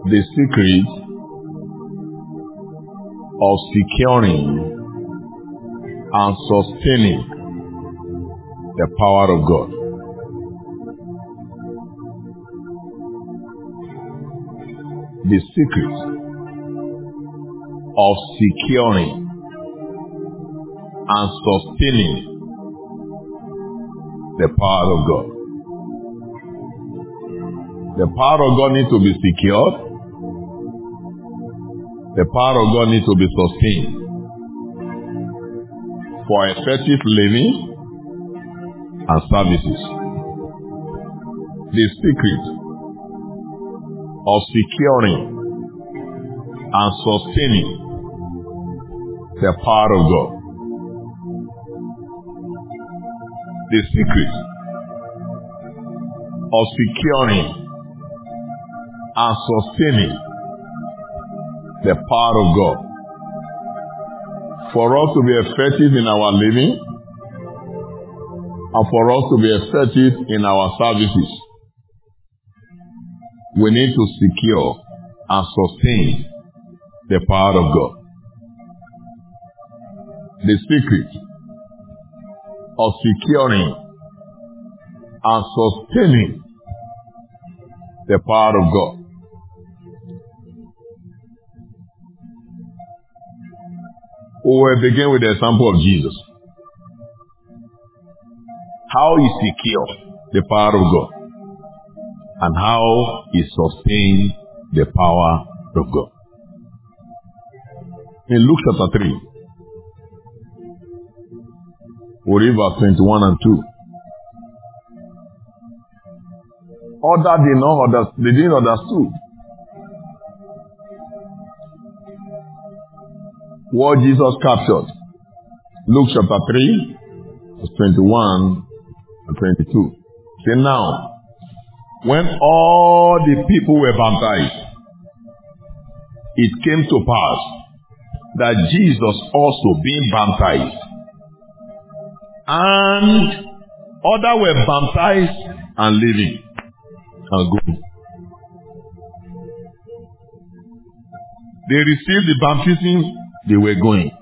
The secret of securing and sustaining the power of God. The secret of securing and sustaining the power of God. The power of God needs to be secured. The power of God needs to be sustained for effective living and services. The secret of securing and sustaining the power of God. The secret of securing and sustaining the power of God. For us to be effective in our living and for us to be effective in our services, we need to secure and sustain the power of God. The secret of securing and sustaining the power of God. We will begin with the example of Jesus. How he secured the power of God and how he sustained the power of God. In Luke chapter 3, we read verse 21 and 2. Others they didn't understood what Jesus captured. Luke chapter 3, verse 21 and 22. Say now, when all the people were baptized, it came to pass that Jesus also being baptized, and others were baptized and living and good. They received the baptism, they were going.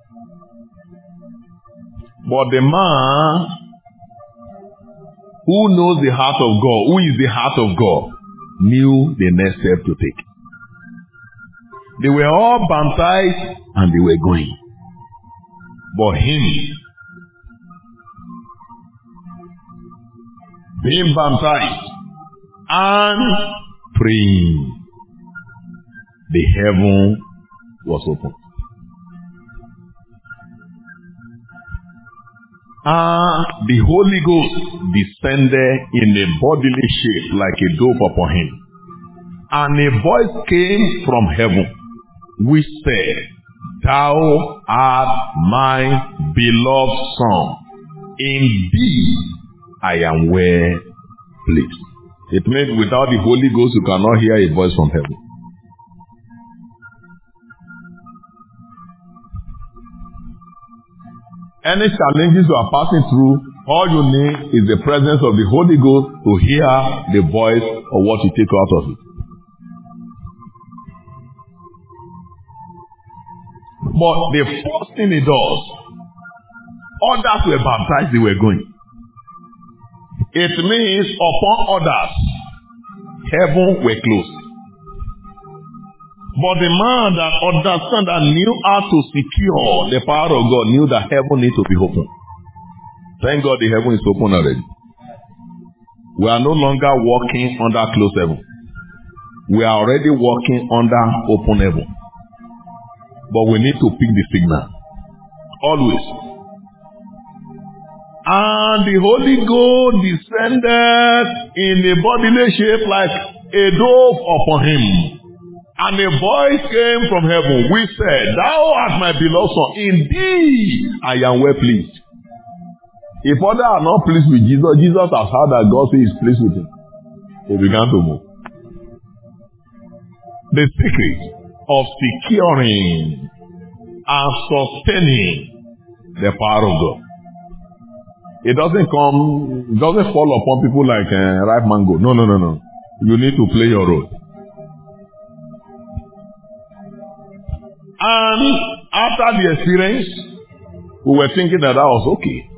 But the man who knows the heart of God, who is the heart of God, knew the next step to take. They were all baptized and they were going. But him, being baptized and praying, the heaven was open. The Holy Ghost descended in a bodily shape like a dove upon him. And a voice came from heaven, which said, Thou art my beloved Son. In thee I am well pleased. It means without the Holy Ghost you cannot hear a voice from heaven. Any challenges you are passing through, all you need is the presence of the Holy Ghost to hear the voice of what you take out of it. But the first thing it does, others were baptized, they were going. It means upon others, heaven were closed. But the man that understood and knew how to secure the power of God knew that heaven needs to be open. Thank God the heaven is open already. We are no longer walking under closed heaven. We are already walking under open heaven. But we need to pick the signal. Always. And the Holy Ghost descended in a bodily shape like a dove upon him. And a voice came from heaven which said, Thou art my beloved Son, in thee I am well pleased. If others are not pleased with Jesus, Jesus has heard that God is pleased with him. He began to move. The secret of securing and sustaining the power of God. It doesn't fall upon people like ripe mango. No. You need to play your role. And after the experience, we were thinking that was okay.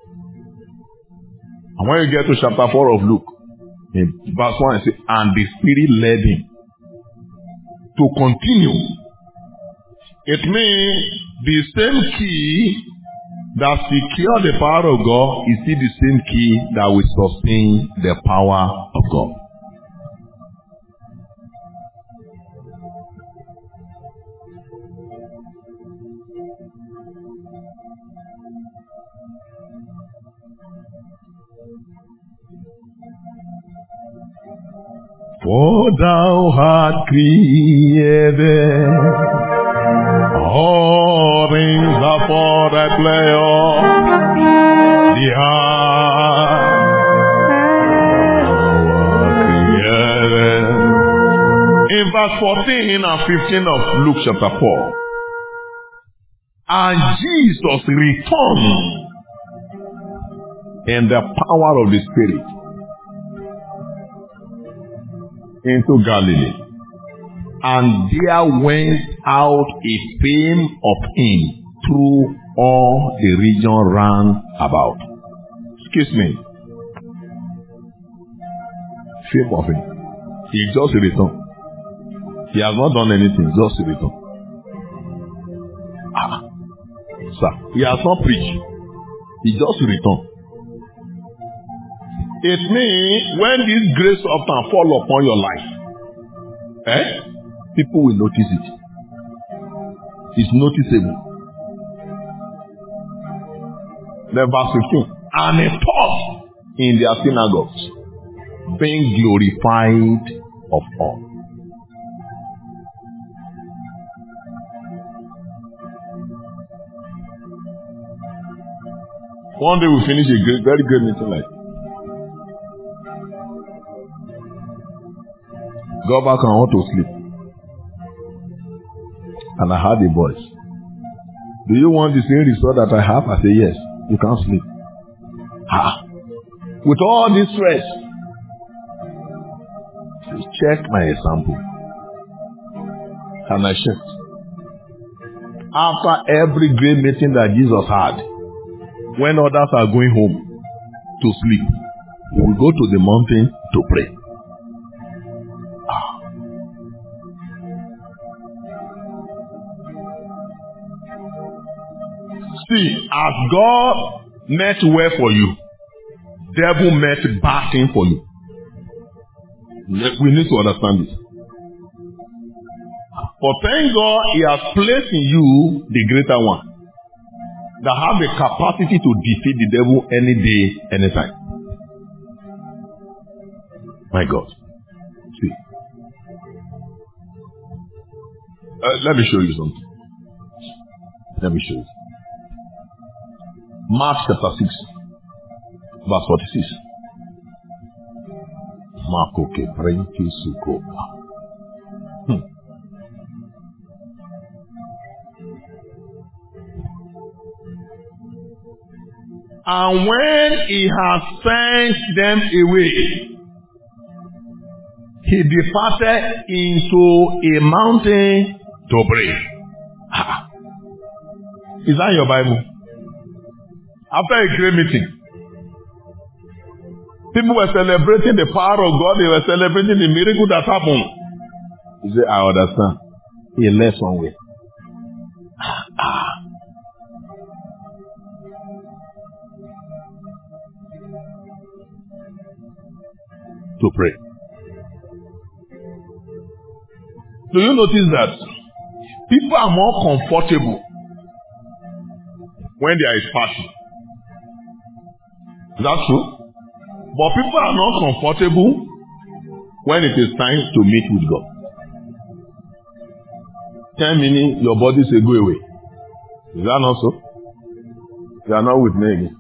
And when you get to chapter 4 of Luke, in verse 1, it says, and the Spirit led him to continue. It means the same key that secures the power of God is still the same key that will sustain the power of God. For thou hast created all things are for thy pleasure. The created. In verse 14 and 15 of Luke chapter 4, and Jesus returned in the power of the Spirit into Galilee, and there went out a fame of him through all the region round about. Excuse me. Fame of him. He just returned. He has not done anything, just returned. Sir, he has not preached. He just returned. It means when this grace often fall upon your life, people will notice it. It's noticeable. Then verse 15. And he taught in their synagogues, being glorified of all. One day we'll finish a very great meeting like this. Go back and I want to sleep. And I heard a voice. Do you want the same result that I have? I say yes. You can't sleep. With all this stress, check my example. And I checked. After every great meeting that Jesus had, when others are going home to sleep, we will go to the mountain to pray. See, as God met well for you, devil met bad thing for you. We need to understand this. But thank God he has placed in you the greater one that have the capacity to defeat the devil any day, anytime. My God. See. Let me show you something. Let me show you. Mark chapter 6, verse 46. Mark okay, Brenti Suko. And when he had sent them away, he departed into a mountain to pray. Is that your Bible? After a great meeting, people were celebrating the power of God. They were celebrating the miracle that happened. He said, I understand. He left somewhere. To pray. Do you notice that people are more comfortable when there is passion? Is that true? But people are not comfortable when it is time to meet with God. 10 minutes, your body say go away. Is that not so? You are not with me again.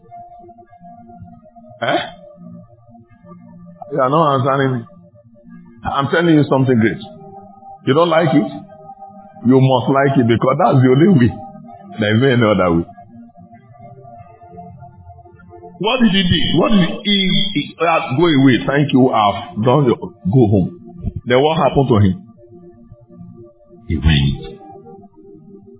You are not answering me. I'm telling you something great. You don't like it? You must like it because that's the only way. There is no any other way. What did he do? What did he go away? Thank you. I've done your go home. Then what happened to him? He went.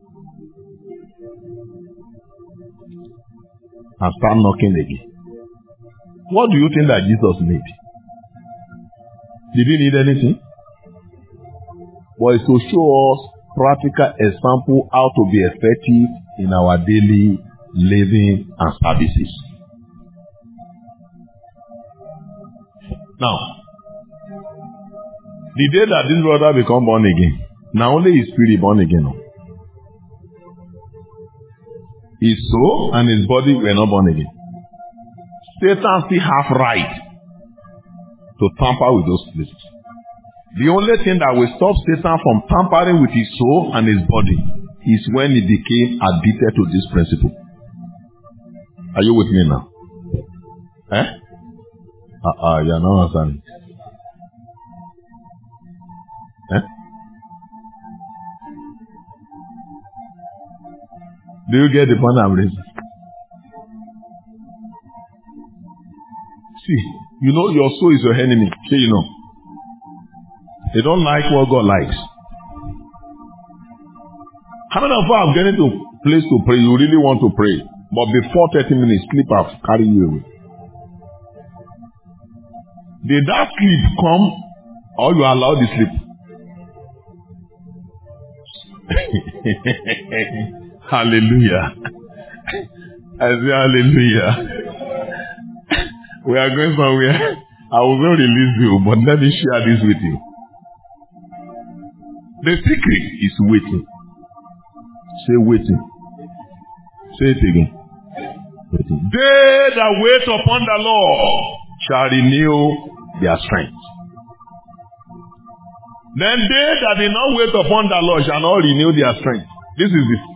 and start knocking again. What do you think that Jesus need? Did he need anything? But it's to show us practical example how to be effective in our daily living and services. Now, the day that this brother become born again, now only his spirit born again. His soul and his body were not born again. Satan still have right to tamper with those places. The only thing that will stop Satan from tampering with his soul and his body is when he became addicted to this principle. Are you with me now? You are not understanding. Do you get the point I'm raising? See, you know your soul is your enemy. Say you know. They don't like what God likes. How many of you are getting to a place to pray? You really want to pray. But before 30 minutes, sleep have carried you away. Did that sleep come or you allow the sleep? Hallelujah. I say hallelujah. We are going somewhere. I will not release you, but let me share this with you. The secret is waiting. Say waiting. Say it again. Waiting. They that wait upon the Lord shall renew their strength. Then they that did not wait upon the Lord shall not renew their strength. This is it.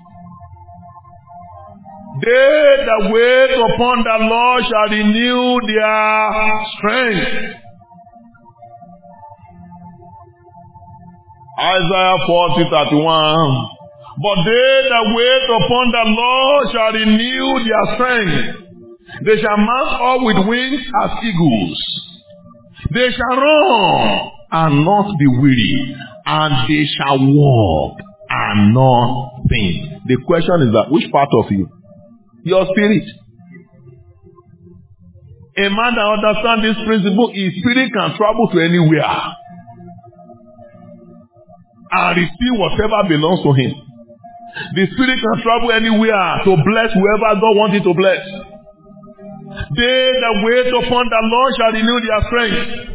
They that wait upon the Lord shall renew their strength. Isaiah 40:31. But they that wait upon the Lord shall renew their strength. They shall mount up with wings as eagles. They shall run and not be weary, and they shall walk and not faint. The question is that which part of you? Your spirit. A man that understands this principle, his spirit can travel to anywhere and receive whatever belongs to him. The spirit can travel anywhere to bless whoever God wants it to bless. They that wait upon the Lord shall renew their strength.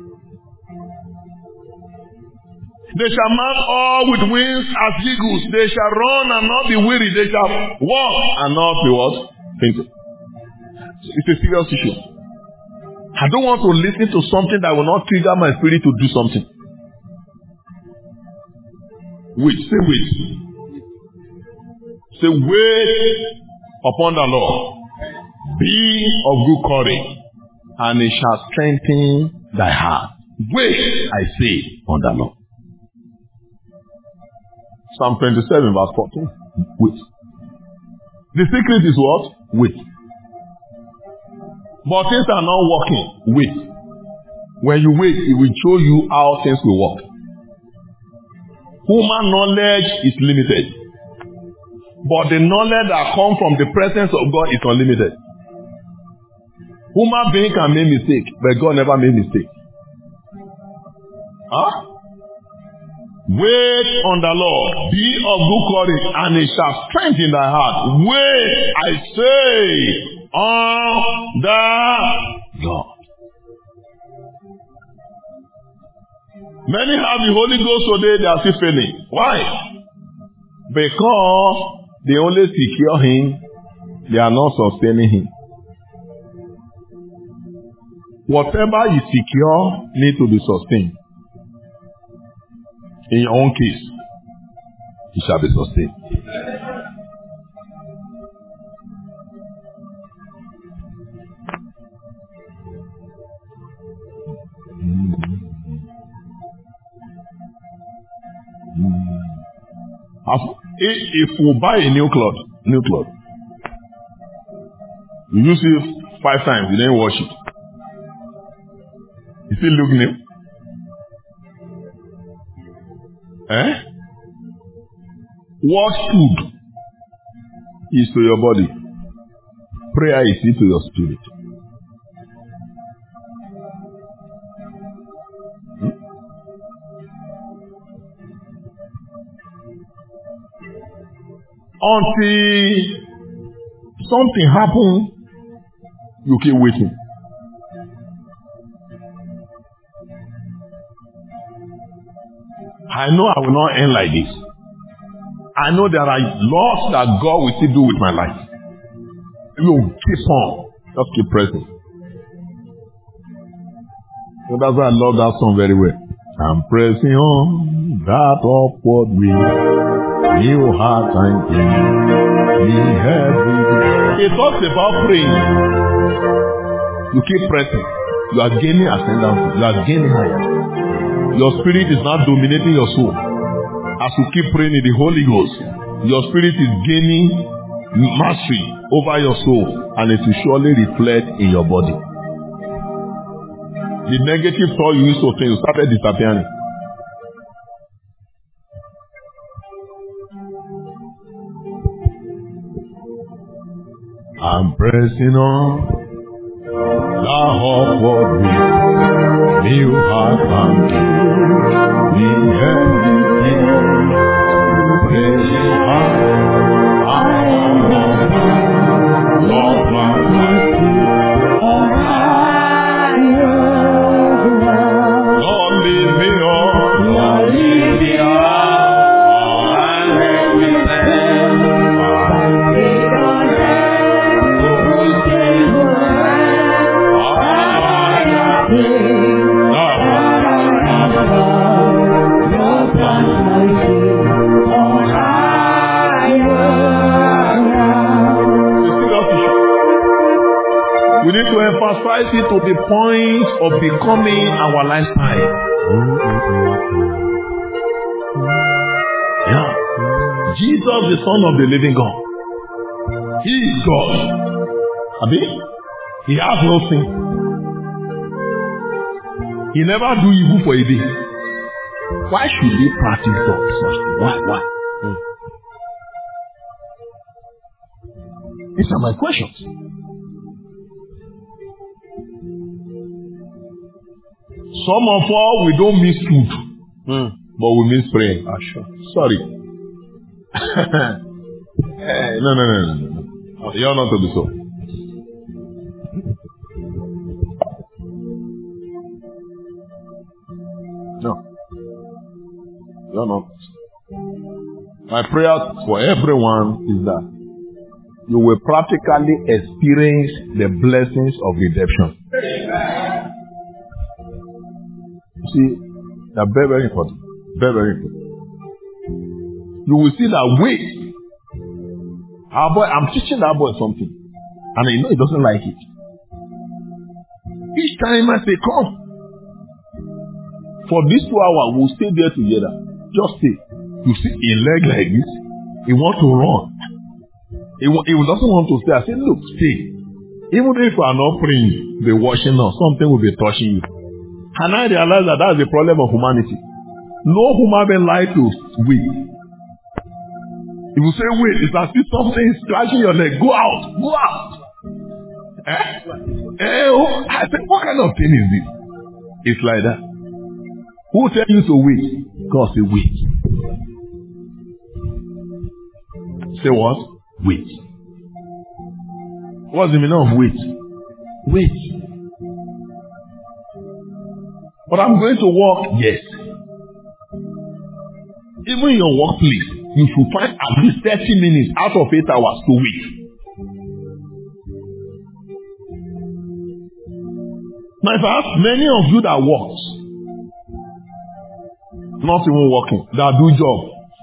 They shall mount all with wings as eagles. They shall run and not be weary. They shall walk and not be what? Fainting. It's a serious issue. I don't want to listen to something that will not trigger my spirit to do something. Wait, say wait. Say wait upon the Lord. Be of good courage, and it shall strengthen thy heart. Wait, I say, on the Lord. Psalm 27 verse 14. Wait. The secret is what? Wait. But things are not working. Wait. When you wait, it will show you how things will work. Human knowledge is limited. But the knowledge that comes from the presence of God is unlimited. Human being can make mistake, but God never made mistake. Huh? Wait on the Lord, be of good courage, and it shall strengthen thy heart. Wait, I say, on the Lord. Many have the Holy Ghost today, they are still failing. Why? Because they only secure him, they are not sustaining him. Whatever is secure needs to be sustained. In your own case, it shall be sustained. If we buy a new cloth, you use it 5 times, you didn't wash it. You still look new? What food is to your body? prayer is into your spirit. Until something happens, you keep waiting. I know I will not end like this. I know there are lots that God will still do with my life. You keep on. Just keep pressing. So that's why I love that song very well. I'm pressing on that upward way. New heart and me every day. It talks about praying. You keep pressing. You are gaining ascendance. You are gaining higher. Your spirit is not dominating your soul. As you keep praying in the Holy Ghost, your spirit is gaining mastery over your soul, and it will surely reflect in your body. The negative thought you used to think started disappearing. I'm pressing on the upward way. New heart and me everything. Praying hard, I am Lord, my Lord, lead me on. Lord, lead me on. And let me stand. We need to emphasize it to the point of becoming our lifestyle. Yeah. Jesus, the Son of the living God. He is God. Abi? He has no sin. He never do evil for a day. Why should we practice God? Why? These are my questions. Some of us, we don't miss food, but we miss praying. Sure. Sorry. No. You're not to be so. No. You're not. My prayer for everyone is that you will practically experience the blessings of redemption. See, they're very, very important. Very, very important. You will see that wait. Our boy, I'm teaching that boy something. And I know he doesn't like it. Each time I say, come. For these 2 hours, we'll stay there together. Just stay. You see a leg like this. He wants to run. He doesn't want to stay. I say, look, stay. Even if you are not praying, be watching us, something will be touching you. And I realize that that's the problem of humanity. No human being likes to wait. If you say wait, it's as if something is scratching your leg. Go out. Go out. I think, what kind of thing is this? It's like that. Who tell you to wait? God say wait. Say what? Wait. What's the meaning of wait? Wait. But I'm going to work. Yes. Even in your workplace, you should find at least 30 minutes out of 8 hours to wait. Now, if I ask many of you that work, not even working, that do job.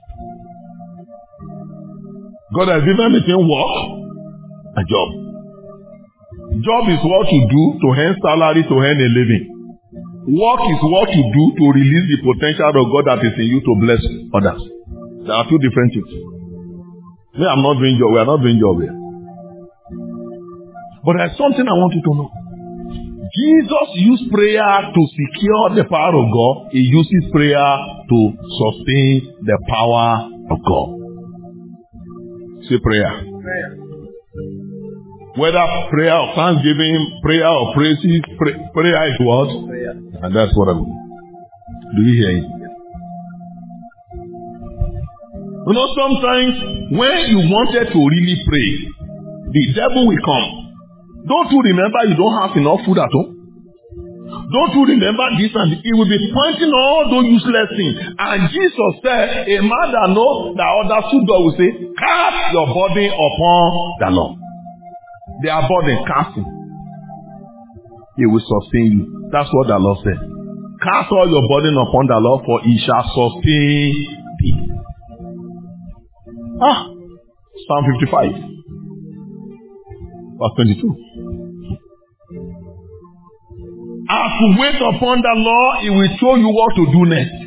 God has given between work and job. Job is what you do to earn salary, to earn a living. Work is what you do to release the potential of God that is in you to bless others. There are two different things. I'm not doing job. We are not doing job here. But there's something I want you to know. Jesus used prayer to secure the power of God. He uses prayer to sustain the power of God. Say prayer. Whether prayer or thanksgiving, prayer or praises, prayer is what? Prayer. And that's what I'm doing. Do you hear it? You know, sometimes when you wanted to really pray, the devil will come. Don't you remember you don't have enough food at home? Don't you remember this? And he will be pointing all those useless things. And Jesus said, a man that knows that understood God will say, cast your burden upon the Lord. Their burden, cast him. He will sustain you. That's what the Lord said. Cast all your burden upon the Lord, for he shall sustain thee. Psalm 55, verse 22. As you wait upon the Lord, he will show you what to do next.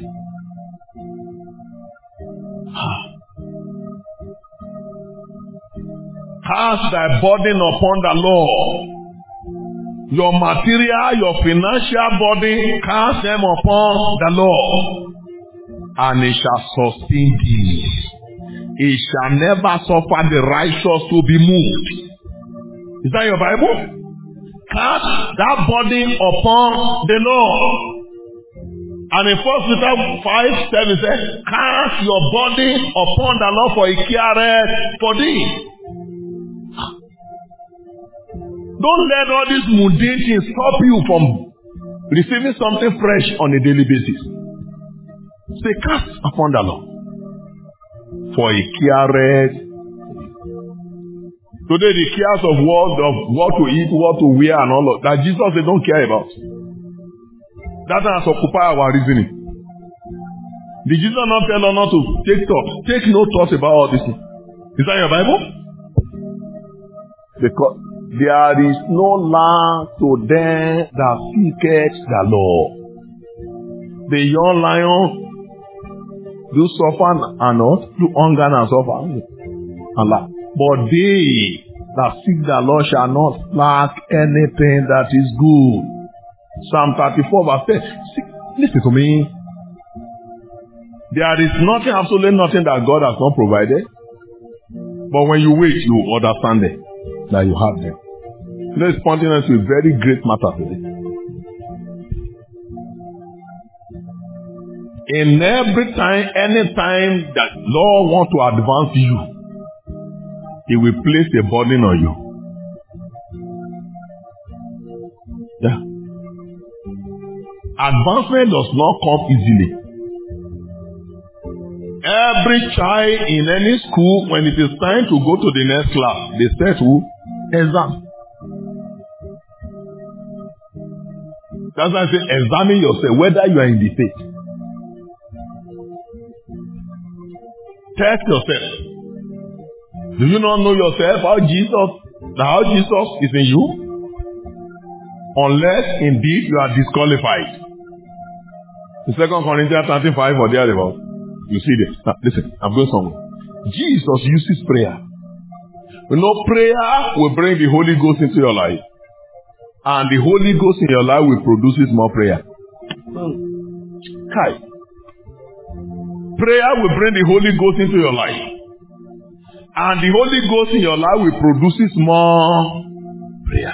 Cast thy burden upon the Lord. Your material, your financial burden, cast them upon the Lord, and he shall sustain thee. He shall never suffer the righteous to be moved. Is that your Bible? Cast that burden upon the Lord. And in 1 Peter 5:7 says, cast your burden upon the Lord, for he careth for thee. Don't let all these mundane things stop you from receiving something fresh on a daily basis. Say, cast upon the Lord, for he careth. Today the cares of what to eat, what to wear and all of that, Jesus they don't care about. That has occupied our reasoning. Did Jesus not tell us not to take thought? Take no thought about all this. Is that your Bible? Because there is no land to them that seeketh the Lord. The young lion do suffer and not, do hunger and suffer. Allah. But they that seek the Lord shall not lack anything that is good. Psalm 34 verse 10. Listen to me. There is nothing, absolutely nothing that God has not provided. But when you wait, you understand it, that you have them. Let's continue to a very great matter today. In every time, any time that Lord wants to advance you, he will place a burden on you. Yeah. Advancement does not come easily. Every child in any school, when it is time to go to the next class, they set to exam. That's why I say examine yourself, whether you are in the faith. Test yourself. Do you not know yourself how Jesus is in you? Unless indeed you are disqualified. In 2 Corinthians 13:5 or thereabout, you see this. Now, listen, I'm going somewhere. Jesus uses prayer. You know, prayer will bring the Holy Ghost into your life. And the Holy Ghost in your life will produce more prayer. Kai. Prayer will bring the Holy Ghost into your life. And the Holy Ghost in your life will produce more prayer.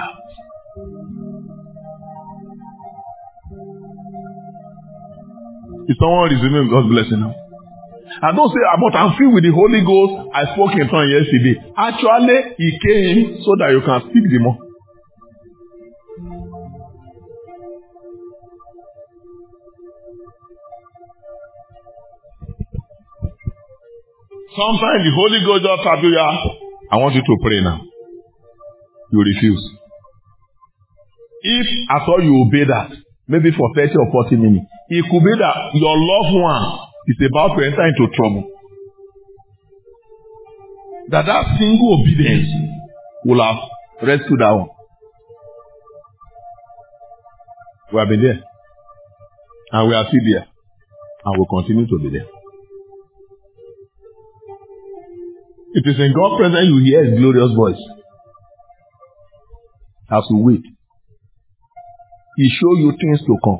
Is someone receiving God's blessing now? I don't say, but I'm filled with the Holy Ghost. I spoke in tongues yesterday. Actually, he came so that you can speak the more. Sometimes the Holy Ghost just tells you, I want you to pray now. You refuse. If at all you obey that, maybe for 30 or 40 minutes, it could be that your loved one is about to enter into trouble. That single obedience will have rescued that one. We have been there. And we are still there. And will continue to be there. It is in God's presence you hear his glorious voice. As you wait, he shows you things to come.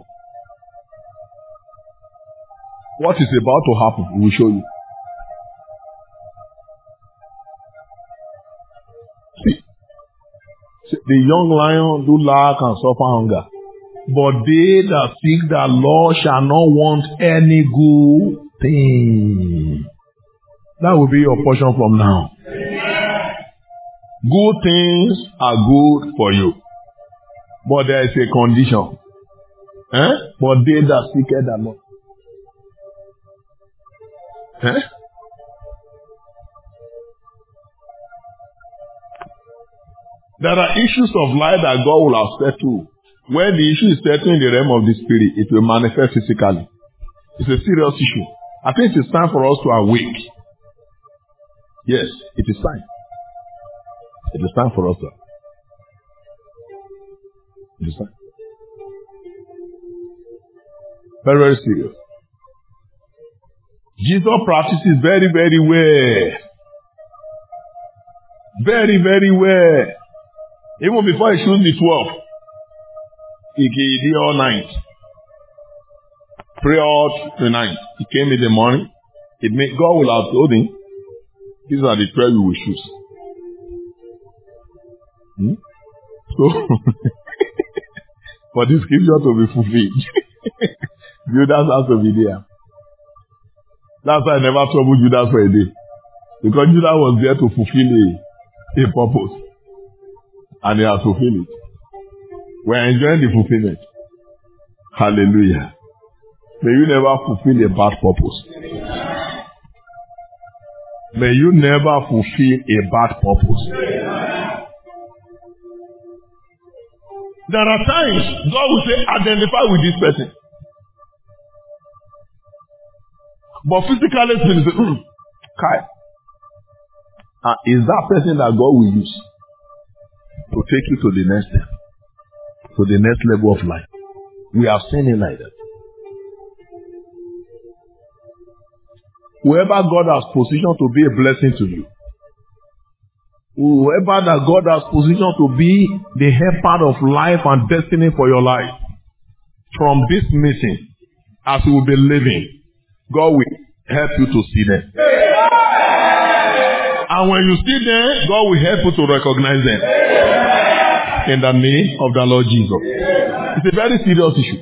What is about to happen, he will show you. See, The young lion do lack and suffer hunger. But they that seek the Lord shall not want any good thing. That will be your portion from now. Good things are good for you. But there is a condition. But they that seek the Lord. There are issues of life that God will have settled. When the issue is settled in the realm of the spirit, it will manifest physically. It's a serious issue. I think it is time for us to awake. Yes, it is time. It is time for us to. It is time. Very, very serious. Jesus practices very, very well. Very, very well. Even before he chose the 12, he did all night. Pray all the night. He came in the morning. God will have told him, these are the 12 you will choose. So, for the scripture to be fulfilled, Judas has to be there. That's why I never troubled Judas for a day. Because Judas was there to fulfill a purpose. And he has fulfilled it. We are enjoying the fulfillment. Hallelujah. May you never fulfill a bad purpose. May you never fulfill a bad purpose. There are times God will say, identify with this person. But physically speaking, Kai, is that person that God will use to take you to the next step, to the next level of life? We have seen it like that. Whoever God has positioned to be a blessing to you, whoever that God has positioned to be the helper of life and destiny for your life, from this meeting, as you will be living, God will help you to see them. And when you see them, God will help you to recognize them. In the name of the Lord Jesus. It's a very serious issue.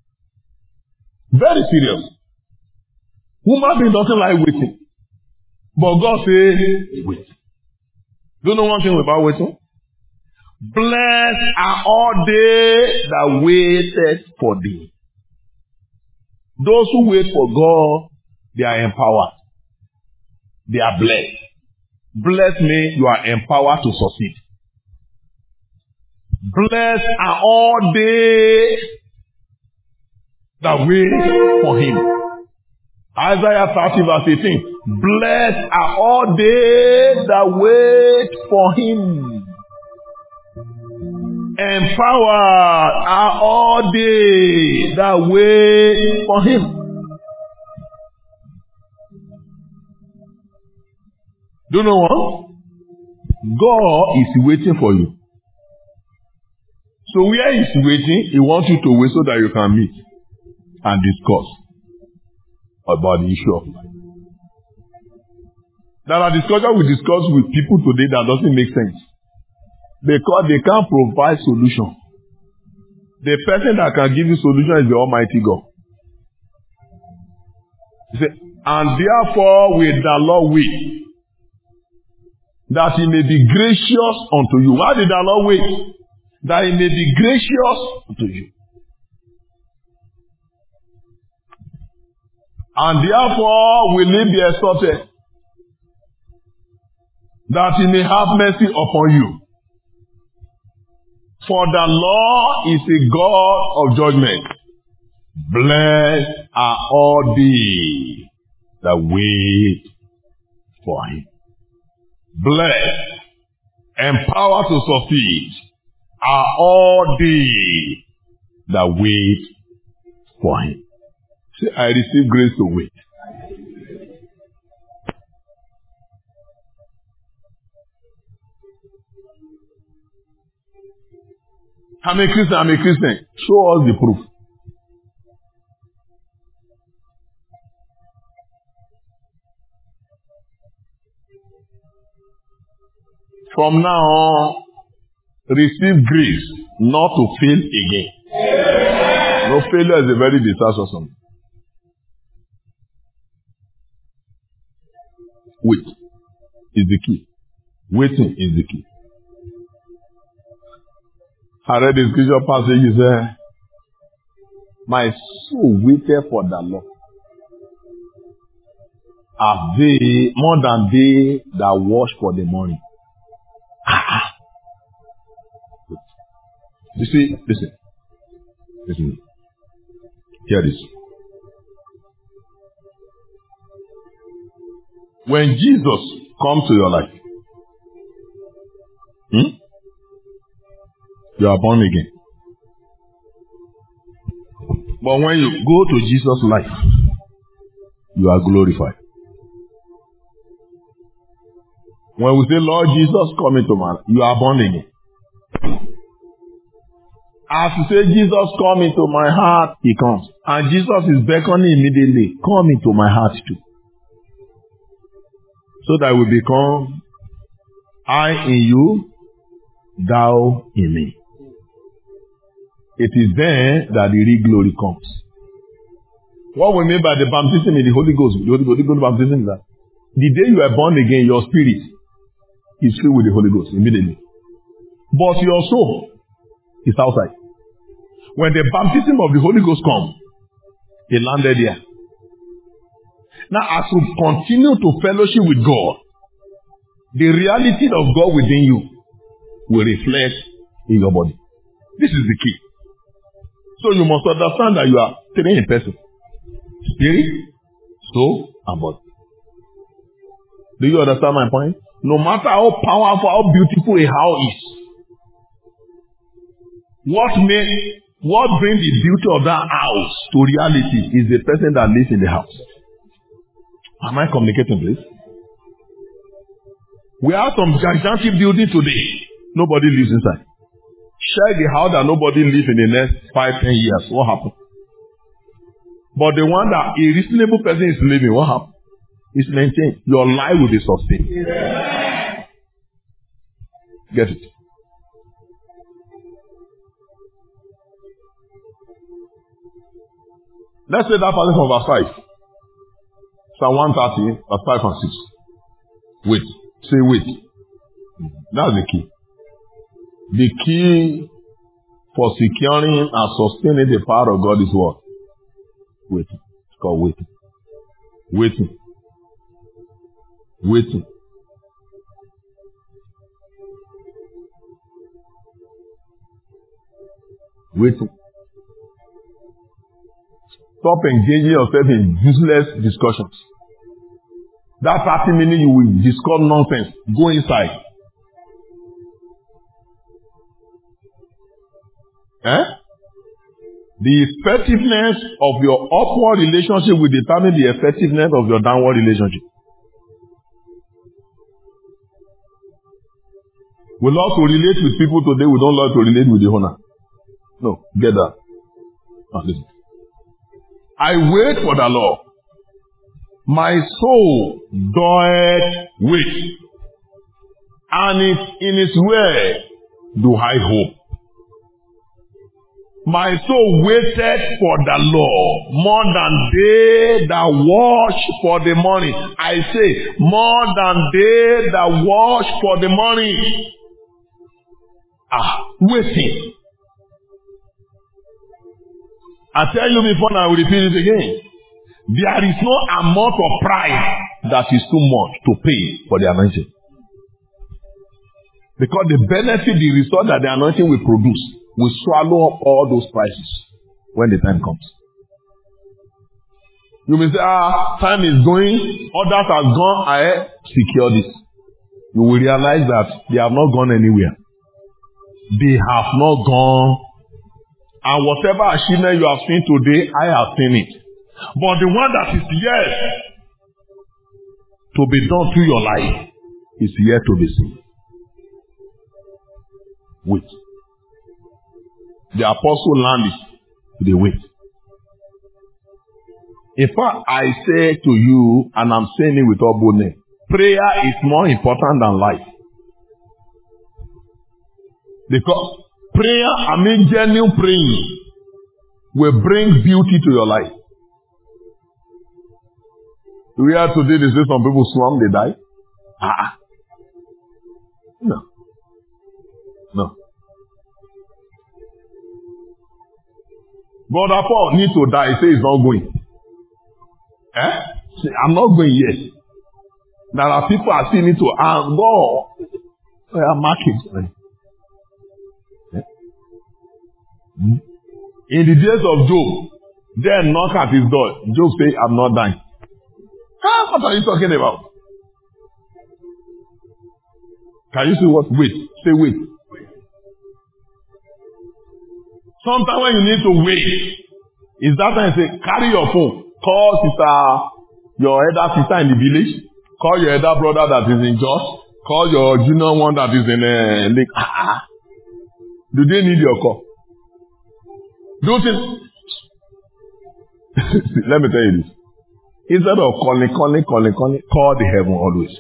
Very serious. Human being doesn't like waiting. But God says, wait. Do you know one thing about waiting? Blessed are all they that waited for thee. Those who wait for God, they are empowered. They are blessed. Blessed means you are empowered to succeed. Blessed are all they that wait for him. Isaiah 30 verse 18. Blessed are all they that wait for him. Empowered are all they that wait for him. Do you know what? God is waiting for you. So where he's waiting, he wants you to wait so that you can meet and discuss about the issue of life. There are discussions we discuss with people today that doesn't make sense. Because they can't provide solution. The person that can give you solution is the Almighty God. He said, and therefore will the Lord wait, that he may be gracious unto you. Why did the Lord wait? That he may be gracious unto you. And therefore will he be exalted, that he may have mercy upon you. For the Lord is a God of judgment. Blessed are all they that wait for him. Blessed, empowered to succeed, are all they that wait for him. See, I receive grace to wait. I'm a Christian. Show us the proof. From now on, receive grace not to fail again. No, failure is a very disastrous one. Wait is the key. Waiting is the key. I read the scripture passage, he said, my soul waited for the Lord. As they, more than they that watch for the morning. You see, listen. Hear this. When Jesus comes to your life, you are born again. But when you go to Jesus' life, you are glorified. When we say, Lord Jesus, come into my life, you are born again. As you say, Jesus, come into my heart, he comes. And Jesus is beckoning immediately, come into my heart too. So that we become I in you, thou in me. It is then that the real glory comes. What we mean by the baptism in the Holy Ghost, the Holy Ghost baptism is that the day you are born again, your spirit is filled with the Holy Ghost immediately. But your soul is outside. When the baptism of the Holy Ghost comes, it landed there. Now, as you continue to fellowship with God, the reality of God within you will reflect in your body. This is the key. So you must understand that you are three in person. Spirit, soul, and body. Do you understand my point? No matter how powerful, how beautiful a house is, what brings the beauty of that house to reality is the person that lives in the house. Am I communicating, please? We have some gigantic building today. Nobody lives inside. Share the house that nobody lives in the next 5-10 years. What happened? But the one that a reasonable person is living, what happened? It's maintained. Your life will be sustained. Yeah. Get it? Let's say that passage from verse 5. Psalm 130, verse 5 and 6. Wait. Say wait. That's the key. The key for securing and sustaining the power of God is what? Waiting. It's called waiting. Waiting. Waiting. Waiting. Stop engaging yourself in useless discussions. That 30 minutes you will discuss nonsense. Go inside. The effectiveness of your upward relationship will determine the effectiveness of your downward relationship. We love to relate with people today. We don't love to relate with the owner. No, get that. Now listen. I wait for the Lord. My soul doeth wait, and in his way do I hope. My soul waited for the Lord more than they that watch for the morning. I say, more than they that watch for the morning. Waiting. I tell you before, I will repeat it again. There is no amount of price that is too much to pay for the anointing. Because the benefit, the result that the anointing will produce will swallow up all those prices when the time comes. You may say, time is going, others have gone ahead, secure this. You will realize that they have not gone anywhere. They have not gone. And whatever achievement you have seen today, I have seen it. But the one that is yet to be done through your life is yet to be seen. Wait. The apostle learned it. They wait. In fact, I say to you, and I'm saying it with all boldness, prayer is more important than life. Because prayer, genuine praying will bring beauty to your life. We are today, they say some people swam, they die. No. Brother Paul needs to die. He says he's not going. Say, I'm not going yet. There are people I still need to go. Mark it. In the days of Job, then knock at his door. Job say, I'm not dying. What are you talking about? Can you see what? Wait. Say wait. Sometimes when you need to wait, is that time you say, carry your phone. Call your elder sister in the village. Call your elder brother that is in Jos. Call your junior one that is in Lake. Do they need your call? Do you think? Let me tell you this. Instead of calling, call the heaven always.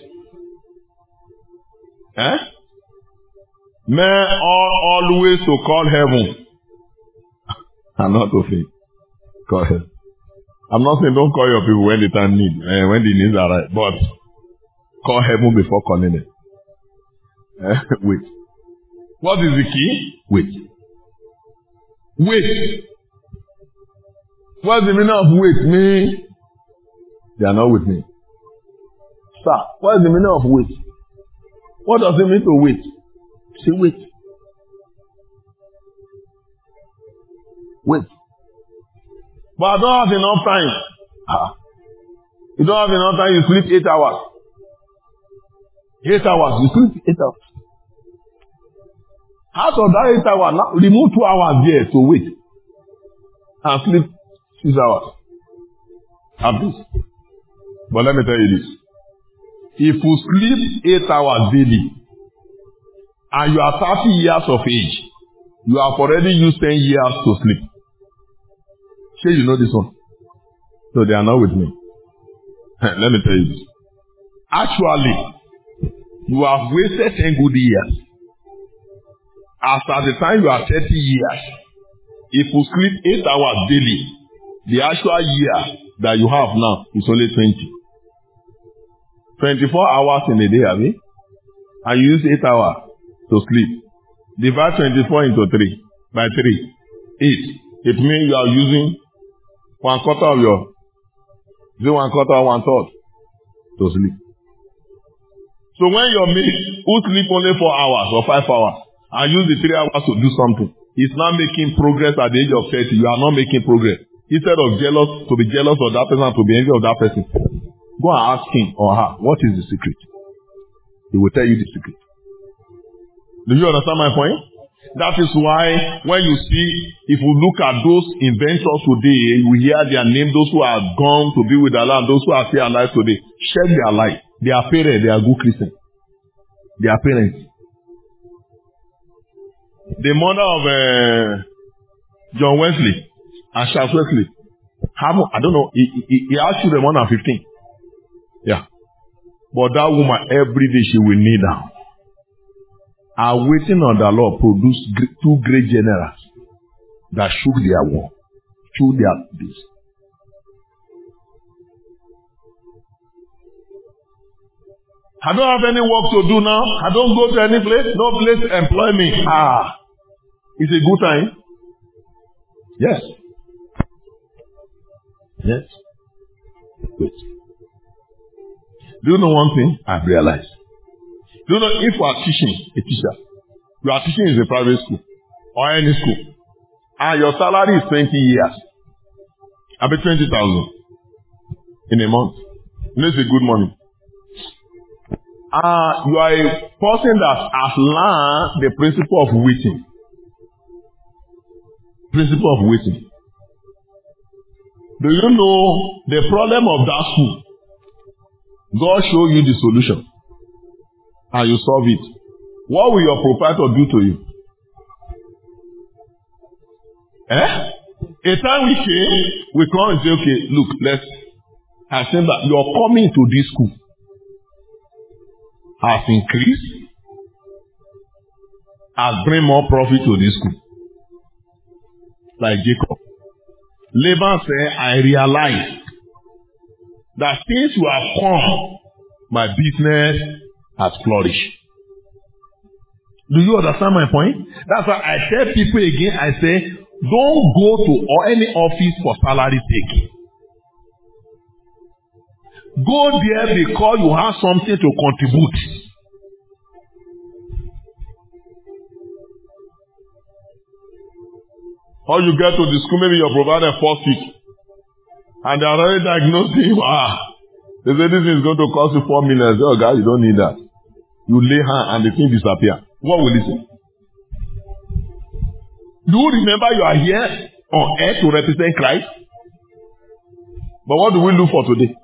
Men always to call heaven. And not to faith. Call heaven. I'm not saying don't call your people when the time need, when the needs are right, but call heaven before calling it. Wait. What is the key? Wait. Wait. What's the meaning of wait? Me? They are not with me. Sir, what is the meaning of wait? What does it mean to wait? Say wait. Wait. But I don't have enough time. You don't have enough time, you sleep 8 hours. 8 hours, you sleep 8 hours. Out of that 8 hours, now remove 2 hours there to wait. And sleep 6 hours. At least. But let me tell you this. If you sleep 8 hours daily, and you are 30 years of age, you have already used 10 years to sleep. Sure, you know this one. So they are not with me. Let me tell you this. Actually, you have wasted 10 good years. After the time you are 30 years, if you sleep 8 hours daily, the actual year that you have now is only 20. 24 hours in a day, have you? And you use 8 hours to sleep. Divide 24 into 3 by 3. 8. It means you are using 1/4 of your, is it 1/4 or 1/3 to sleep. So when your mate who sleep only 4 hours or 5 hours and use the 3 hours to do something, is not making progress at the age of 30, you are not making progress. Instead of to be jealous of that person and to be envious of that person, go and ask him or her, what is the secret? He will tell you the secret. Do you understand my point? That is why when you see, if you look at those inventors today, you hear their name, those who are gone to be with Allah, and those who are still alive today, check their life. Their parents, they are good Christians. Their parents. The mother of John Wesley and Charles Wesley, I don't know, he has children more than 15. Yeah. But that woman, every day she will kneel down. And waiting on the Lord produced 2 great generals that shook their war, shook their this. I don't have any work to do now. I don't go to any place. No place employ me. It's a good time. Yes. Yes. Wait. Do you know one thing I've realized? Do you know if you are teaching a teacher, you are teaching in a private school or any school, and your salary is 20 years, I bet 20,000 in a month. You know it's a good money. You are a person that has learned the principle of waiting. Principle of waiting. Do you know the problem of that school? God show you the solution. And you solve it. What will your proprietor do to you? A time we came, we come and say, okay, look, I said that your coming to this school has increased. has bring more profit to this school. Like Jacob. Laban said, I realize that since you have come, my business has flourished. Do you understand my point? That's why I tell people again, I say, don't go to any office for salary sake. Go there because you have something to contribute. Or you get to the school, maybe your provider falls sick. And they are already diagnosed him. They say this is going to cost you 4 million. I say, oh God, you don't need that. You lay hand and the thing disappear. What will he say? Do you remember you are here on earth to represent Christ? But what do we look for today?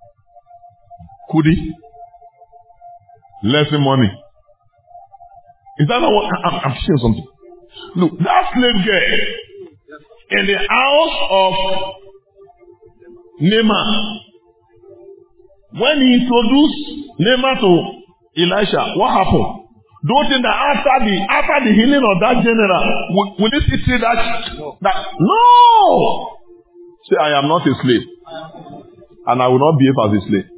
Kudi? Lesson money. Is that not what I'm saying something? Look, that slave girl in the house of Naaman, when he introduced Naaman to Elisha, what happened? Don't think that after the healing of that general, will he see that no! Say, I am not a slave. And I will not behave as a slave.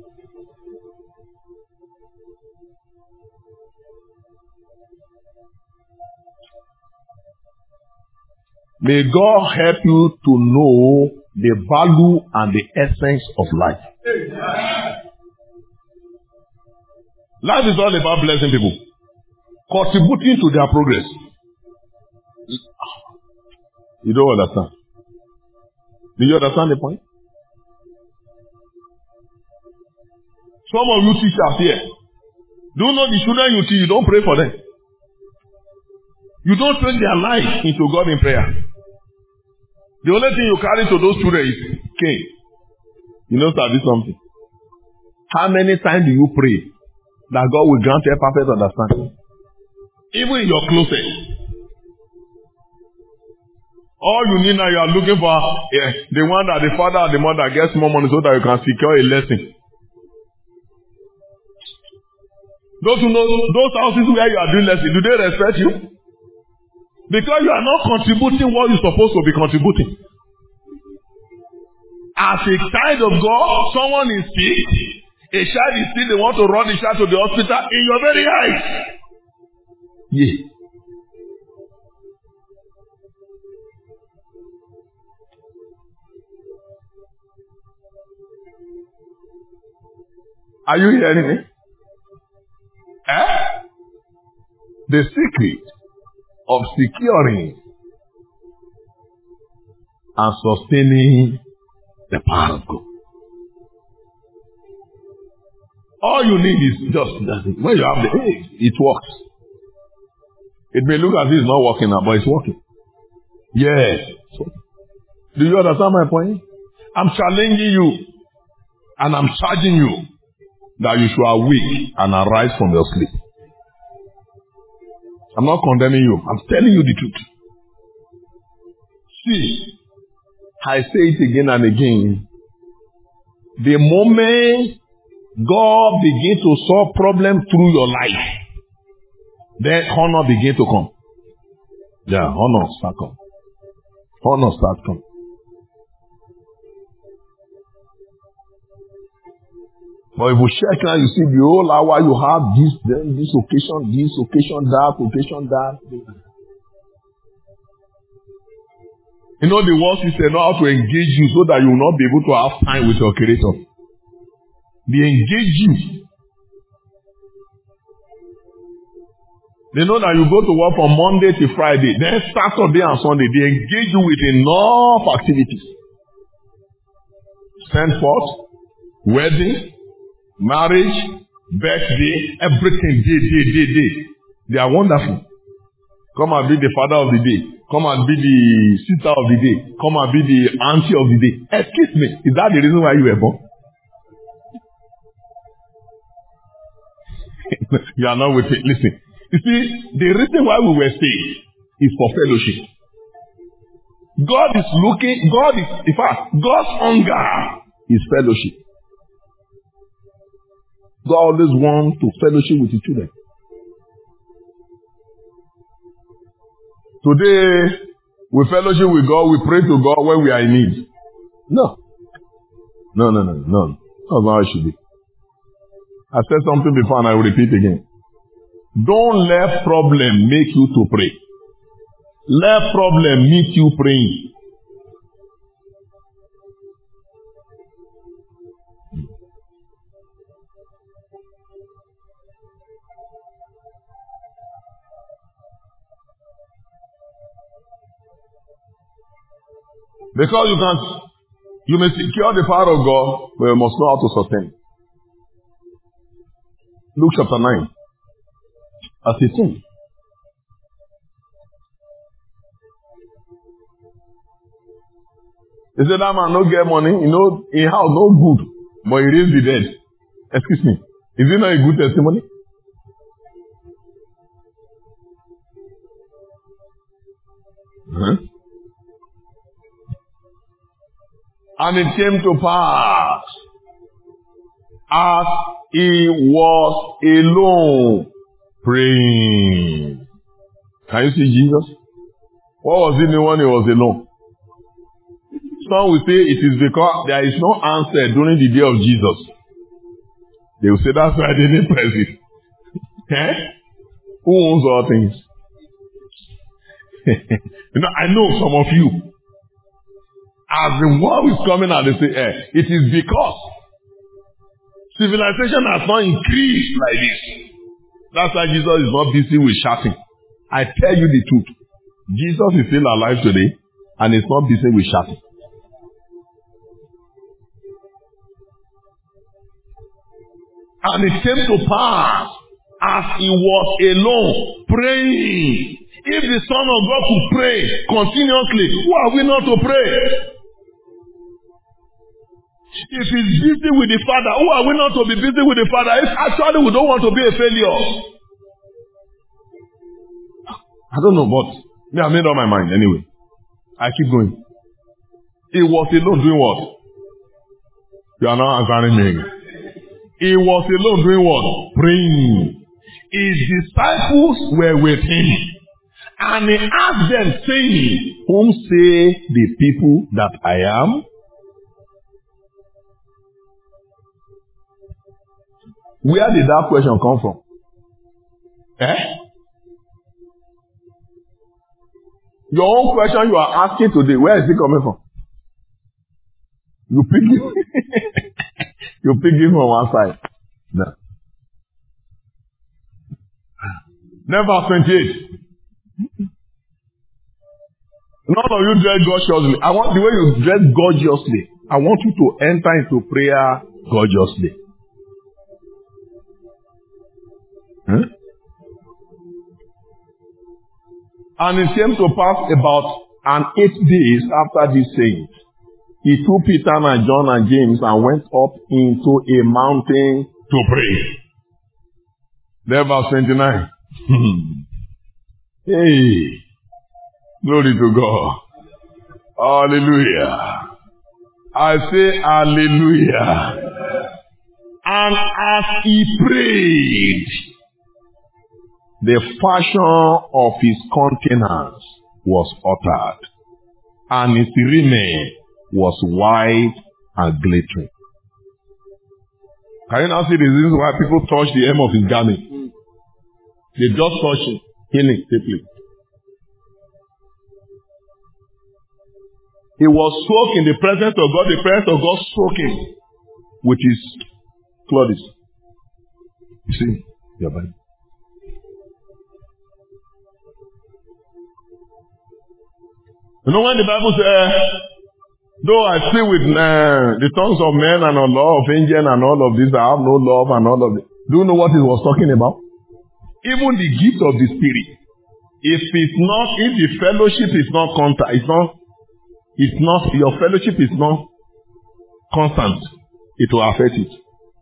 May God help you to know the value and the essence of life. Life is all about blessing people, contributing to their progress. You don't understand. Do you understand the point? Some of you teachers here, do you know the children you teach, you don't pray for them. You don't turn their life into God in prayer. The only thing you carry to those children is cane. You know, that is something. How many times do you pray that God will grant you a perfect understanding? Even in your closet. All you need now, you are looking for the one that the father or the mother gets more money so that you can secure a lesson. Those who know, those houses where you are doing lesson, do they respect you? Because you are not contributing what you're supposed to be contributing. As a child of God, someone is sick, a child is sick, they want to run the child to the hospital in your very eyes. Yeah. Are you hearing me? The secret of securing and sustaining the power of God. All you need is just that. When you have the age, it works. It may look as if it's not working now, but it's working. Yes. Do you understand my point? I'm challenging you and I'm charging you that you should awake and arise from your sleep. I'm not condemning you. I'm telling you the truth. See, I say it again and again. The moment God begins to solve problems through your life, then honor begins to come. Yeah, honor start come. Honor start come. But if you check now, you see the whole hour you have this, then this occasion, that, occasion, that. You know the worst is they know how to engage you so that you will not be able to have time with your Creator. They engage you. They know that you go to work from Monday to Friday, then Saturday and Sunday, they engage you with enough activities. Send forth, wedding, marriage, birthday, everything, day. They are wonderful. Come and be the father of the day. Come and be the sister of the day. Come and be the auntie of the day. Excuse me, is that the reason why you were born? You are not with it. Listen. You see, the reason why we were saved is for fellowship. In fact, God's hunger is fellowship. God always wants to fellowship with his children. Today, we fellowship with God, we pray to God when we are in need. No. No. That's not how it should be. I said something before and I will repeat again. Don't let problem make you to pray. Let problem meet you praying. Because you may secure the power of God, but you must know how to sustain. Luke chapter 9, verse 15. He said that man no get money, in house no good, but he raised the dead. Excuse me. Is it not a good testimony? Uh-huh. And it came to pass, as he was alone praying. Can you see Jesus? What was he doing when he was alone? Some will say it is because there is no answer during the day of Jesus. They will say that's why they didn't press it. Eh? Who owns all things? I know some of you. As the world is coming out, they say, it is because civilization has not increased like this. That's why Jesus is not busy with shouting. I tell you the truth. Jesus is still alive today and is not busy with shouting. And it came to pass as he was alone praying. If the Son of God could pray continuously, who are we not to pray? If he's busy with the Father, who are we not to be busy with the Father? If actually we don't want to be a failure. I don't know, but I made up my mind anyway. I keep going. He was alone doing what? You are not answering me. He was alone doing what? Praying. His disciples were with him. And he asked them, saying, whom say the people that I am? Where did that question come from? Your own question you are asking today, where is it coming from? You pick it. You pick it from one side. No. Then verse 28. None of you dress gorgeously. I want the way you dress gorgeously. I want you to enter into prayer gorgeously. And it came to pass about 8 days after this saying, he took Peter and John and James and went up into a mountain to pray. There verse 29. Hey, glory to God. Hallelujah. I say hallelujah. And as he prayed, the fashion of his countenance was altered, and his raiment was white and glittering. Can you now see the reasons why people touch the hem of his garment? They just touch it, healing quickly. He was soaked in the presence of God. The presence of God soaked him with his clothes. You see, your body. You know when the Bible says, though I speak with the tongues of men and the law of angels and all of this, I have no love and all of it. Do you know what he was talking about? Even the gift of the Spirit. If the fellowship is not your fellowship is not constant, it will affect it.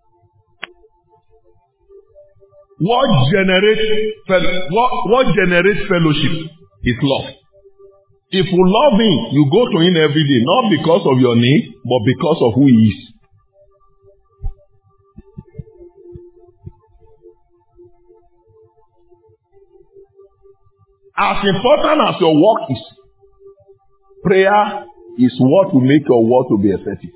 What generates fellowship is love. If you love him, you go to him every day, not because of your need, but because of who he is. As important as your work is, prayer is what will make your work to be effective.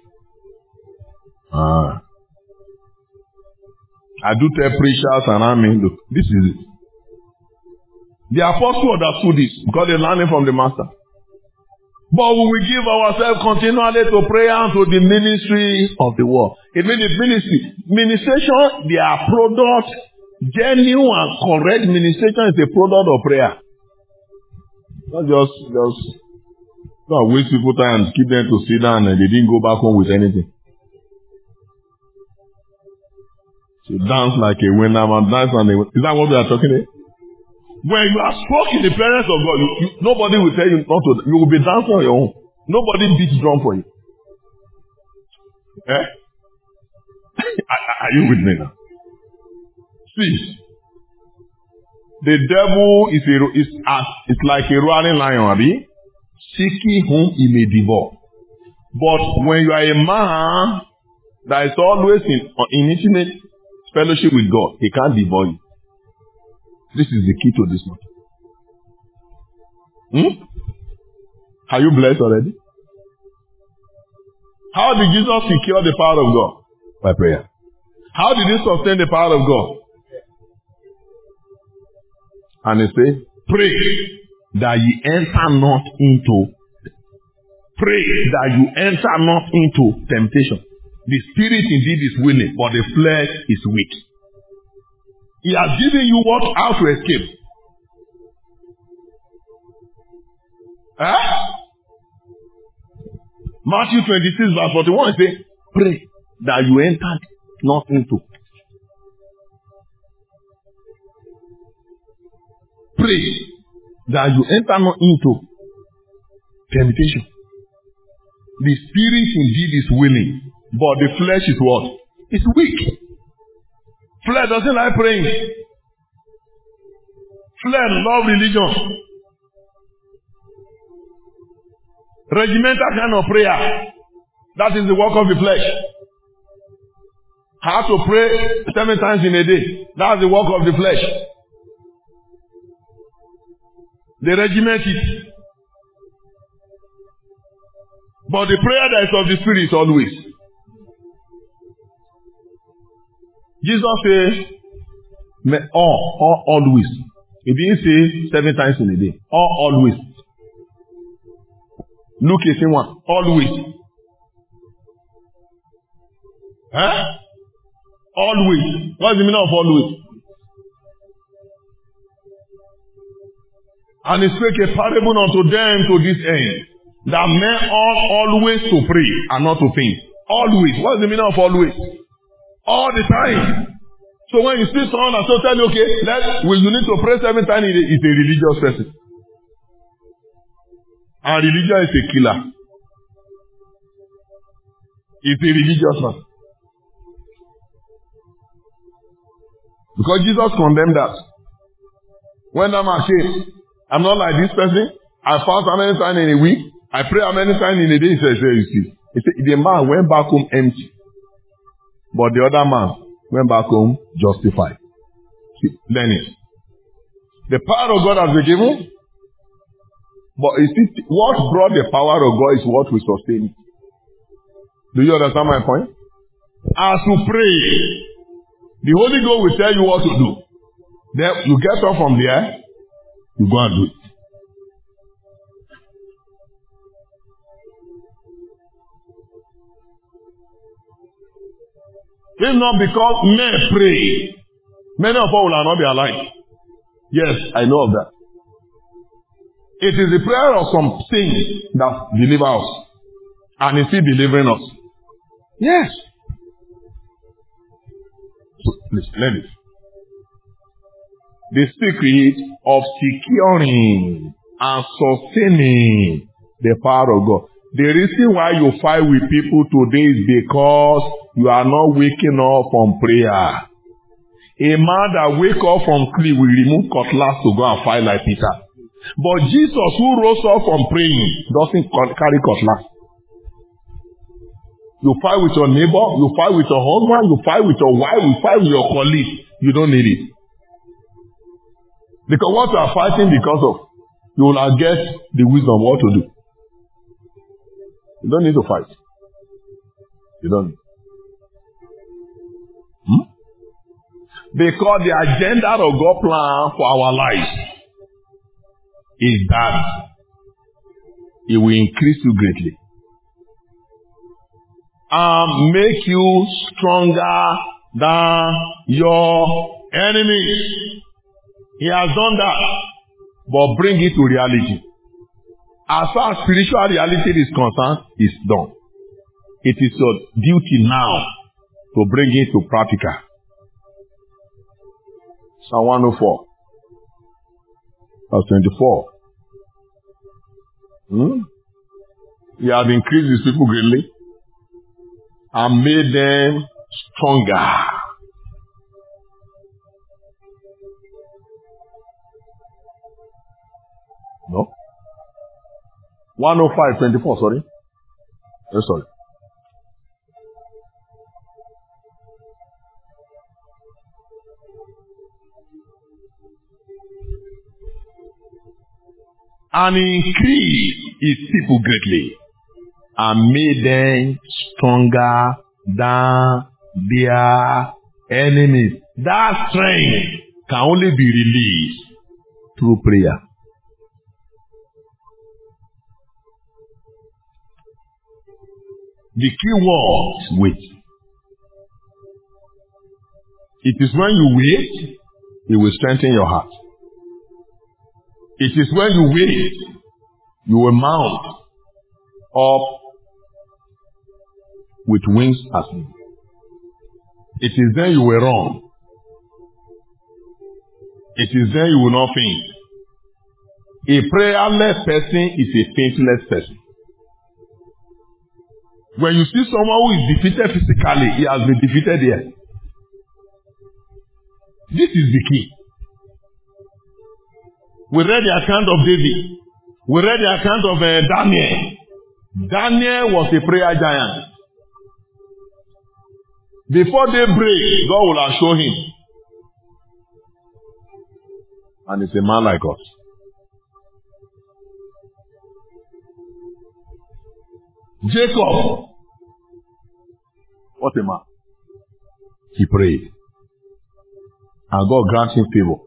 I do tell preachers around me, look, this is it. The apostle understood this because they learned it from the master. But we will give ourselves continually to prayer and to the ministry of the word. It means the ministry. Ministration, their product, genuine and correct ministration is a product of prayer. Not just don't waste people time and keep them to sit down and they didn't go back home with anything. So dance like a winner man, dance and is that what we are talking about? When you are struck in the presence of God, nobody will tell you not to. You will be dancing on your own. Nobody beats drum for you. Eh? Are you with me now? See, the devil is like a roaring lion, Abi, seeking whom he may devour. But when you are a man that is always in intimate fellowship with God, he can't devour you. This is the key to this matter. Are you blessed already? How did Jesus secure the power of God? By prayer. How did he sustain the power of God? And he said, pray that ye enter not into. Pray that you enter not into temptation. The spirit indeed is willing, but the flesh is weak. He has given you what? How to escape. Matthew 26 verse 41 says, pray that you enter not into. Pray that you enter not into temptation. The spirit indeed is willing, but the flesh is what? It's weak. Flesh doesn't like praying. Flesh love religion. Regimental kind of prayer. That is the work of the flesh. How to pray 7 times in a day. That's the work of the flesh. They regiment it. But the prayer that is of the Spirit is always. Jesus said, always. He didn't say 7 times in a day. Always. Luke 18:1. Always. Always. What's the meaning of always? And he spake a parable unto them to this end, that men ought always to pray and not to faint. Always. What's the meaning of always? All the time. So when you see someone and so tell you, okay, you need to pray 7 times, it's a religious person. And religion is a killer. It's a religious man. Because Jesus condemned that. When that man came, I'm not like this person. I fast how many times in a week? I pray how many times in a day? He said, the man went back home empty. But the other man went back home justified. See, learn it. The power of God has been given. But what brought the power of God is what will sustain it. Do you understand my point? As you pray, the Holy Ghost will tell you what to do. Then you get up from there, you go and do it. It's not because men pray. Many of us will not be alive. Yes, I know of that. It is the prayer of some saints that deliver us. And is he delivering us? Yes. So, please, learn it. The secret of securing and sustaining the power of God. The reason why you fight with people today is because you are not waking up from prayer. A man that wake up from sleep will remove cutlass to go and fight like Peter. But Jesus, who rose up from praying, doesn't carry cutlass. You fight with your neighbor, you fight with your husband, you fight with your wife, you fight with your colleague. You don't need it. Because what you are fighting because of You will get the wisdom what to do. You don't need to fight. You don't need. Because the agenda of God's plan for our lives is that it will increase you greatly and make you stronger than your enemies. He has done that, but bring it to reality. As far as spiritual reality is concerned, it's done. It is your duty now to bring it to practical. Psalm 104, verse 24. He has increased his people greatly and made them stronger. No? 105:24, sorry. Sorry. And increased his people greatly and made them stronger than their enemies. That strength can only be released through prayer. The key word is wait. It is when you wait, it will strengthen your heart. It is when you wait, you will mount up with wings as eagles. It is then you will run. It is then you will not faint. A prayerless person is a faithless person. When you see someone who is defeated physically, he has been defeated here. This is the key. We read the account of David. We read the account of Daniel. Daniel was a prayer giant. Before daybreak, God will have shown him. And he's a man like us. Jacob, what a man. He prayed. And God granted him favor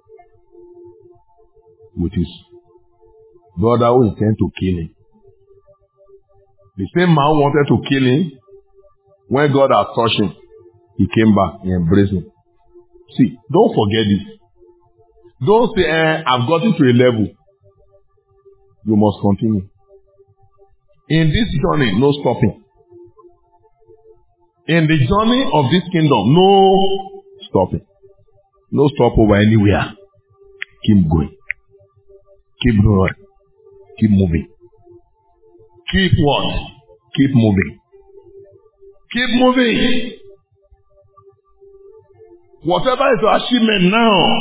with his brother who intended to kill him. The same man who wanted to kill him, when God had touched him, he came back and embraced him. See, don't forget this. Don't say, I've gotten to a level. You must continue. In this journey, no stopping. In the journey of this kingdom, no stopping. No stopover anywhere. Keep going. Keep going. Keep moving. Keep what? Keep moving. Keep moving. Whatever is your achievement now,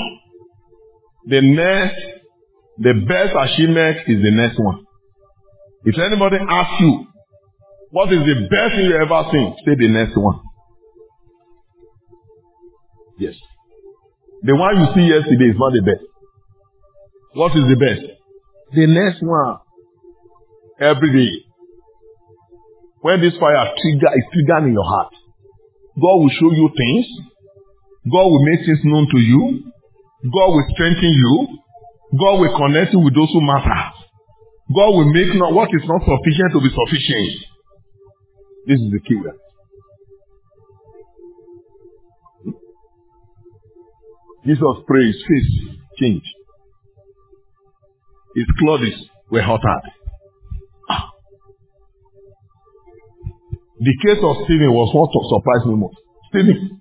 the best achievement is the next one. If anybody asks you, what is the best thing you ever seen? Say the next one. Yes. The one you see yesterday is not the best. What is the best? The next one. Every day. When this fire is triggered in your heart, God will show you things. God will make things known to you. God will strengthen you. God will connect you with those who matter. God will make what is not sufficient to be sufficient. This is the key word. Jesus prayed, his face changed. His clothes were hotter. The case of Stephen was what surprised me most. Stephen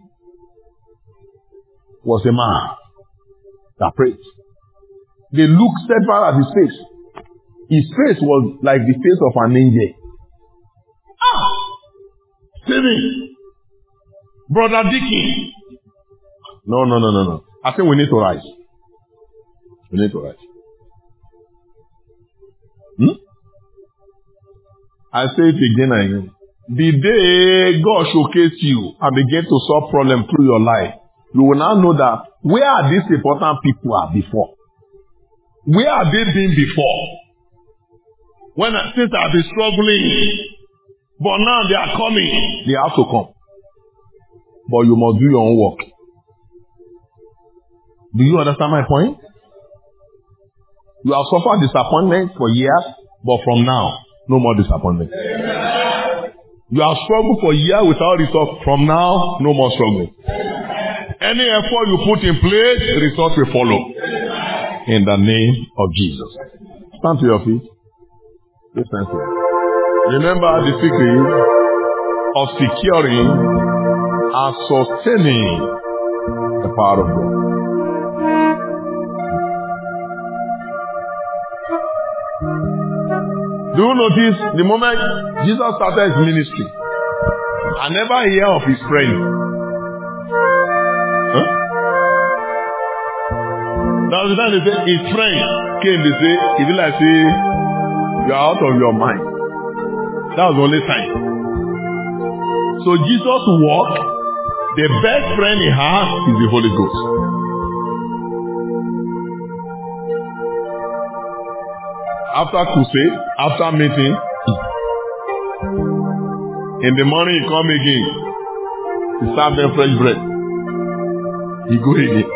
was a man that prayed. They looked steadfast at his face. His face was like the face of an angel. Stephen, Brother Dickie. No. I think we need to rise. We need to rise. I say it again and again. The day God showcases you and begin to solve problems through your life, you will now know that where are these important people are before. Where have they been before? Since I've been struggling, but now they are coming. They have to come. But you must do your own work. Do you understand my point? You have suffered disappointment for years, but from now, no more disappointment. You have struggled for years without result. From now, no more struggling. Any effort you put in place, results will follow. In the name of Jesus. Stand to your feet. Please stand to. Remember the secret of securing and sustaining the power of God. Do you notice the moment Jesus started his ministry, I never hear of his friend. Huh? That was the time they say his friend came, they say, if you like say, you are out of your mind. That was the only time. So Jesus walked, the best friend he has is the Holy Ghost. After crusade, after meeting, in the morning he come again. He serve them fresh bread. He go again.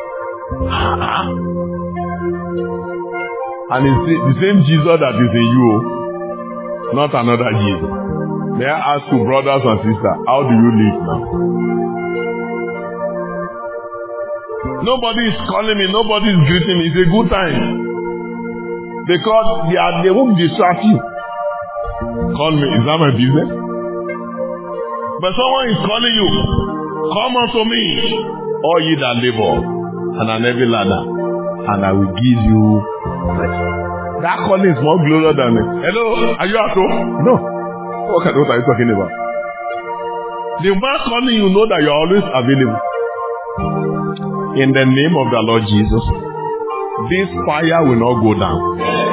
And it's the same Jesus that is in you, not another Jesus. May I ask you, brothers and sisters, how do you live now? Nobody is calling me, nobody is greeting me. It's a good time. Because they won't distract you. Call me, is that my business? But someone is calling you. Come unto me, all ye that labor and an heavy ladder, and I will give you rest. That calling is more glorious than it. Hello, are you at home? No. What are you talking about? The man calling you know that you are always available. In the name of the Lord Jesus, this fire will not go down.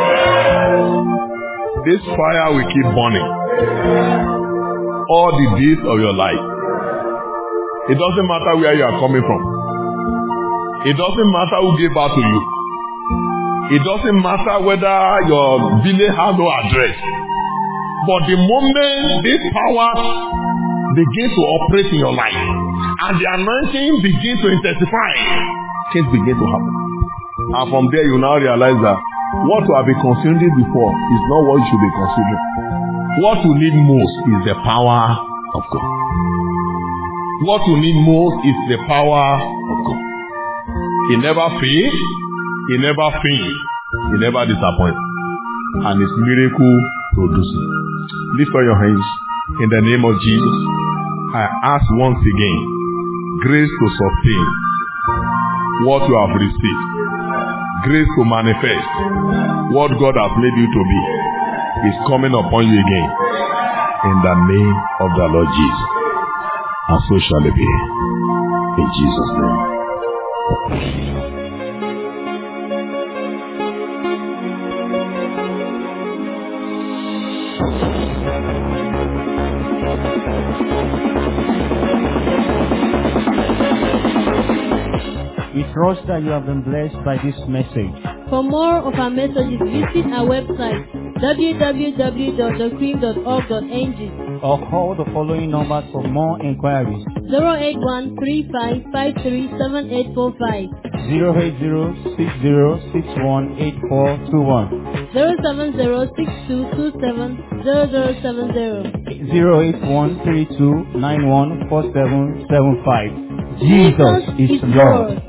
This fire will keep burning all the days of your life. It doesn't matter where you are coming from. It doesn't matter who gave birth to you. It doesn't matter whether your village has no address. But the moment this power begins to operate in your life and the anointing begins to intensify, things begin to happen. And from there you now realize that what you have been considering before is not what you should be considering. What you need most is the power of God. What you need most is the power of God. He never fails, he never fails, he never disappoints. And his miracle produces. Lift up your hands in the name of Jesus. I ask once again, grace to sustain what you have received. Grace to manifest what God has made you to be is coming upon you again in the name of the Lord Jesus. And so shall it be in Jesus' name. We trust that you have been blessed by this message. For more of our messages, visit our website www.thecream.org.ng or call the following numbers for more inquiries. 081-3553-7845 08060618421 070-6227-0070 08132914775. Jesus is Lord.